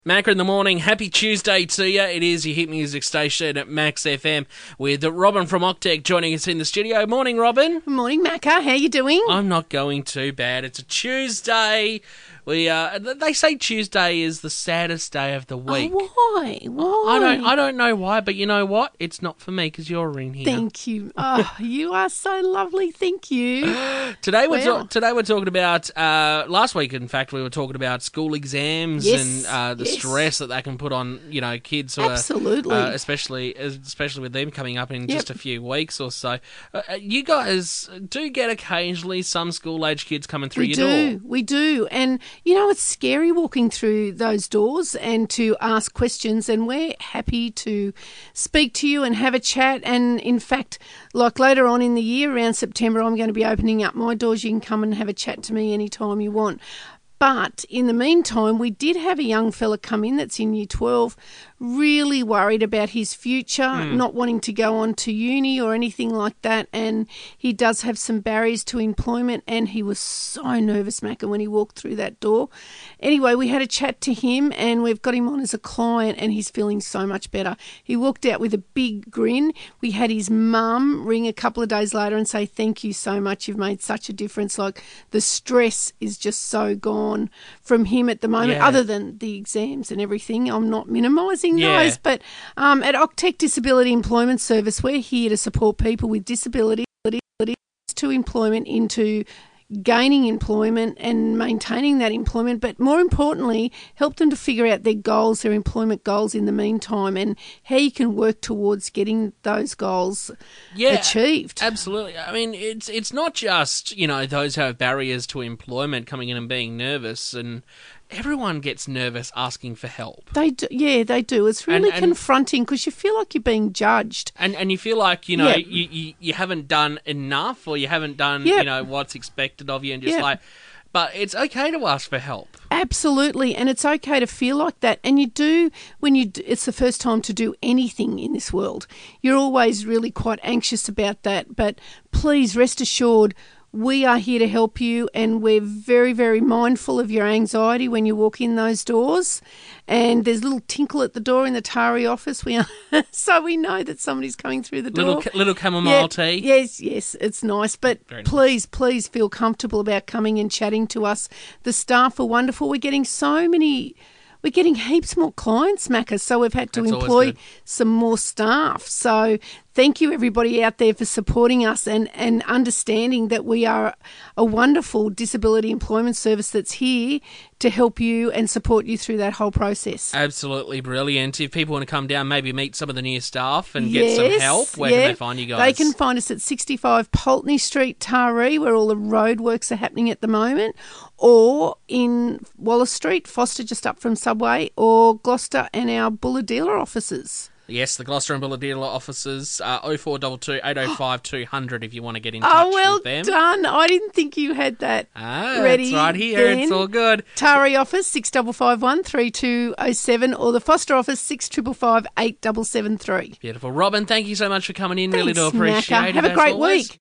Macca in the morning. Happy Tuesday to you. It is your hit music station at Max FM with Robin from Octec joining us in the studio. Morning, Robin. Good morning, Macca. How you doing? I'm not going too bad. It's a Tuesday. They say Tuesday is the saddest day of the week. Oh, why? Why? I don't know why, but you know what? It's not for me because you're in here. Thank you. Oh, you are so lovely. Thank you. Today we're talking about last week. In fact, we were talking about school exams and the stress that they can put on kids. Who Absolutely. Especially with them coming up in just a few weeks or so. You guys do get occasionally some school age kids coming through your door. We do, and it's scary walking through those doors and to ask questions, and we're happy to speak to you and have a chat. And in fact, like later on in the year, around September, I'm going to be opening up my doors. You can come and have a chat to me anytime you want. But in the meantime, we did have a young fella come in that's in Year 12, really worried about his future, not wanting to go on to uni or anything like that. And he does have some barriers to employment, and he was so nervous, Macca, when he walked through that door. Anyway, we had a chat to him, and we've got him on as a client, and he's feeling so much better. He walked out with a big grin. We had his mum ring a couple of days later and say, "Thank you so much. You've made such a difference." Like, the stress is just so gone from him at the moment, other than the exams and everything. I'm not minimising those, but at Octec Disability Employment Service, we're here to support people with disability to employment, into gaining employment and maintaining that employment, but more importantly, help them to figure out their goals, their employment goals in the meantime, and how you can work towards getting those goals achieved. Absolutely. I mean, it's not just, those who have barriers to employment coming in and being nervous, and everyone gets nervous asking for help. They do. Yeah, they do. It's really confronting because you feel like you're being judged. And you feel like, you haven't done enough, or you haven't done, what's expected of you, and just but it's okay to ask for help. Absolutely, and it's okay to feel like that. And you do, it's the first time to do anything in this world. You're always really quite anxious about that, but please rest assured, we are here to help you, and we're very, very mindful of your anxiety when you walk in those doors. And there's a little tinkle at the door in the TARI office. So we know that somebody's coming through the door. Little chamomile tea. Yes, it's nice. But please feel comfortable about coming and chatting to us. The staff are wonderful. We're getting heaps more clients, Macca, so we've had to employ some more staff. So thank you, everybody out there, for supporting us and understanding that we are a wonderful disability employment service that's here to help you and support you through that whole process. Absolutely brilliant. If people want to come down, maybe meet some of the new staff and get some help, where can they find you guys? They can find us at 65 Pulteney Street, Taree, where all the roadworks are happening at the moment, or in Wallace Street, Foster, just up from Subway, or Gloucester and our Bulahdelah offices. Yes, the Gloucester and Bulahdelah offices, 0422 805 200 if you want to get in touch with them. Oh, well done. I didn't think you had that ready. It's right here. Then. It's all good. Taree office, 6551 3207, or the Foster office, 6555 8773. Beautiful. Robin, thank you so much for coming in. Thanks, really do appreciate Macca. it. Have a great week.